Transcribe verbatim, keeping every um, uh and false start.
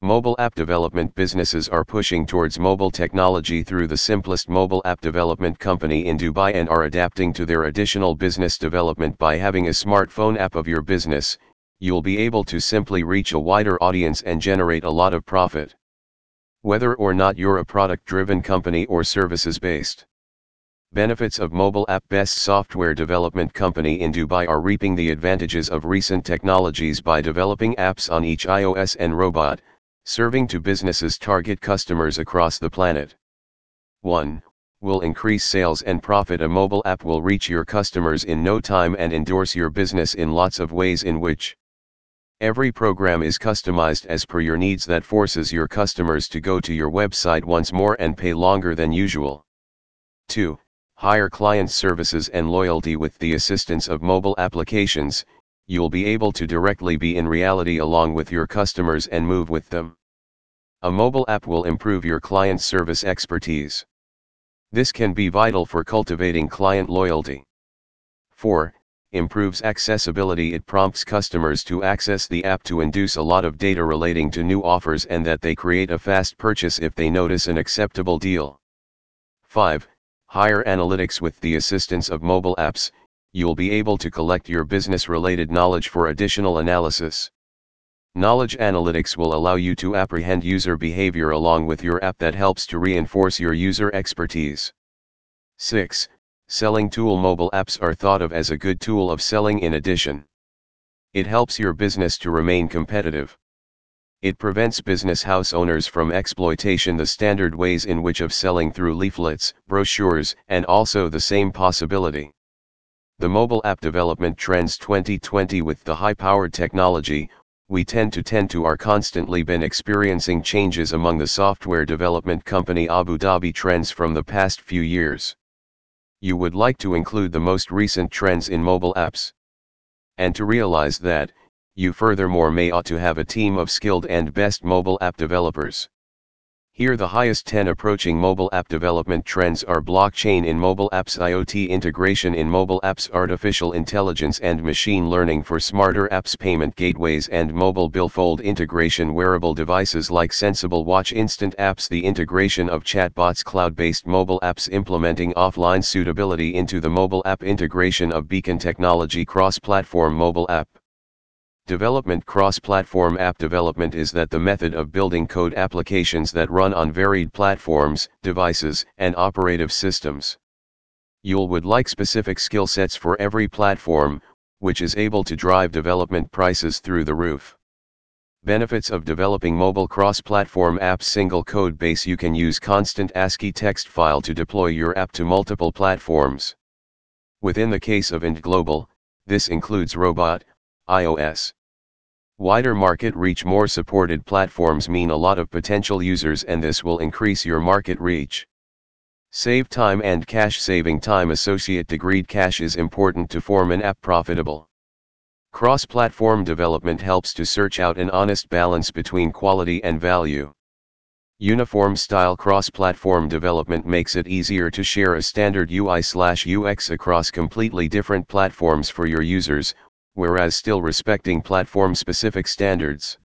Mobile app development businesses are pushing towards mobile technology through the simplest mobile app development company in Dubai and are adapting to their additional business development by having a smartphone app of your business. You'll be able to simply reach a wider audience and generate a lot of profit. Whether or not you're a product-driven company or services-based. Benefits of mobile app. Best software development company in Dubai are reaping the advantages of recent technologies by developing apps on each iOS and robot, serving to businesses target customers across the planet. one. Will increase sales and profit. A mobile app will reach your customers in no time and endorse your business in lots of ways, in which every program is customized as per your needs, that forces your customers to go to your website once more and pay longer than usual. two. Higher client services and loyalty. With the assistance of mobile applications, you'll be able to directly be in reality along with your customers and move with them. A mobile app will improve your client service expertise. This can be vital for cultivating client loyalty. four. Improves accessibility. It prompts customers to access the app to induce a lot of data relating to new offers and that they create a fast purchase if they notice an acceptable deal. five. Higher analytics. With the assistance of mobile apps, you'll be able to collect your business-related knowledge for additional analysis. Knowledge analytics will allow you to apprehend user behavior along with your app that helps to reinforce your user expertise. six. Selling tool. Mobile apps are thought of as a good tool of selling. In addition, it helps your business to remain competitive. It prevents business house owners from exploitation the standard ways in which of selling through leaflets, brochures, and also the same possibility. The mobile app development trends twenty twenty. With the high-powered technology, we tend to tend to are constantly been experiencing changes among the software development company Abu Dhabi trends from the past few years. You would like to include the most recent trends in mobile apps. And to realize that, you furthermore may ought to have a team of skilled and best mobile app developers. Here the highest ten approaching mobile app development trends are: blockchain in mobile apps, IoT integration in mobile apps, artificial intelligence and machine learning for smarter apps, payment gateways and mobile billfold integration, wearable devices like Sensible Watch, instant apps, the integration of chatbots, cloud-based mobile apps, implementing offline suitability into the mobile app, integration of beacon technology, cross-platform mobile app development. Cross-platform app development is that the method of building code applications that run on varied platforms, devices, and operative systems. You'll would like specific skill sets for every platform, which is able to drive development prices through the roof. Benefits of developing mobile cross-platform apps. Single code base. You can use constant ASCII text file to deploy your app to multiple platforms. Within the case of Int Global, this includes robot, iOS. Wider market reach. More supported platforms mean a lot of potential users, and this will increase your market reach. Save time and cash. Saving time. Associate degree cash is important to form an app profitable. Cross-platform development helps to search out an honest balance between quality and value. Uniform style. Cross-platform development makes it easier to share a standard U I/U X across completely different platforms for your users, whereas still respecting platform-specific standards.